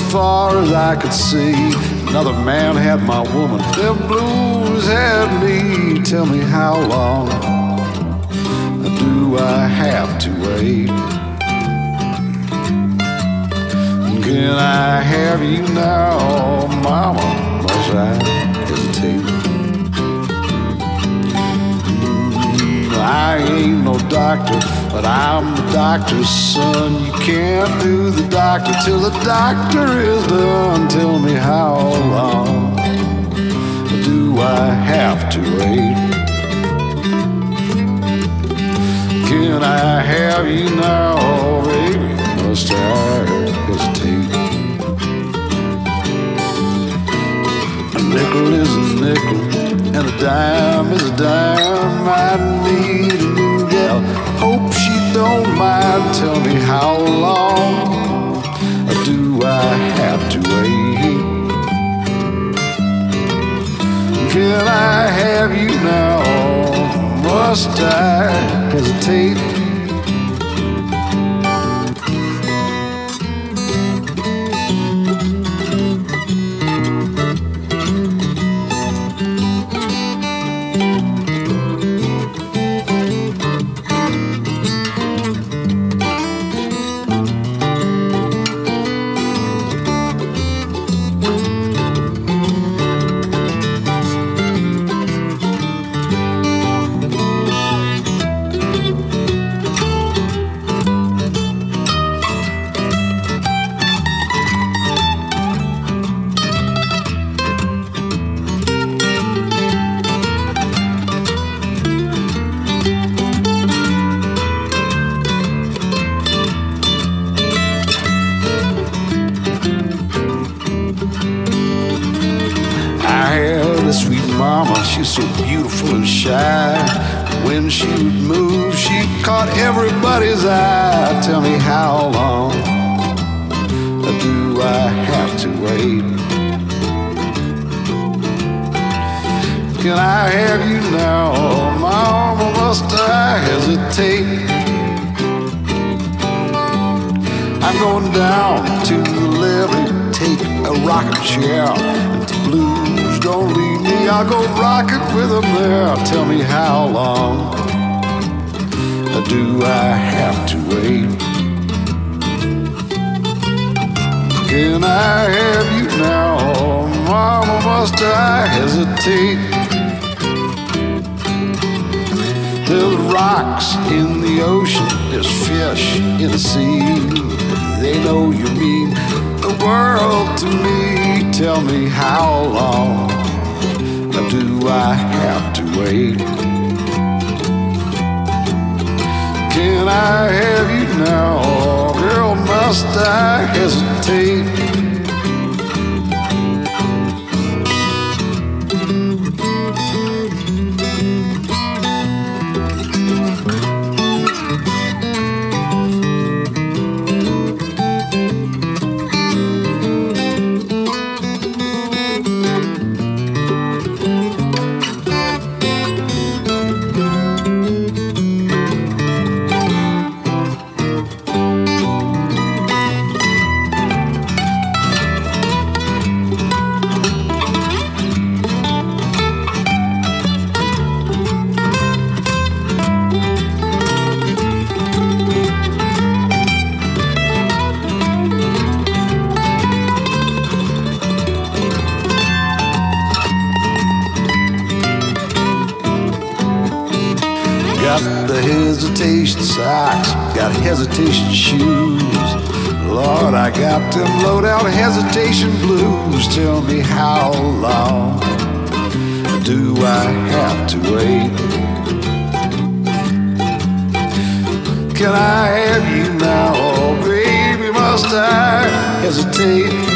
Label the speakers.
Speaker 1: far as I could see. Another man had my woman, them blues had me. Tell me how long do I have to wait? Can I have you now, mama? Must I hesitate? I ain't no doctor, but I'm the doctor's son. You can't do the doctor till the doctor is done. Tell me how long do I have to wait? Can I have you now, baby? Must I hesitate? A nickel is a nickel and a dime is a dime. I need a new gal, hope she don't mind. Tell me how long do I have to wait? Can I have you now? Must I hesitate? She's so beautiful and shy. When she would move, she caught everybody's eye. Tell me how long do I have to wait? Can I have you now, mama? Must I hesitate? I'm going down to the levee, take a rocking chair. If the blues don't leave me, I'll go rockin' with them there. Tell me how long do I have to wait? Can I have you now, mama? Must I hesitate? There's rocks in the ocean, there's fish in the sea. They know you mean the world to me. Tell me how long do I have to wait? Can I have you now, girl? Must I hesitate? Got the hesitation socks, got hesitation shoes. Lord, I got them low down hesitation blues. Tell me how long do I have to wait? Can I have you now, baby? Must I hesitate?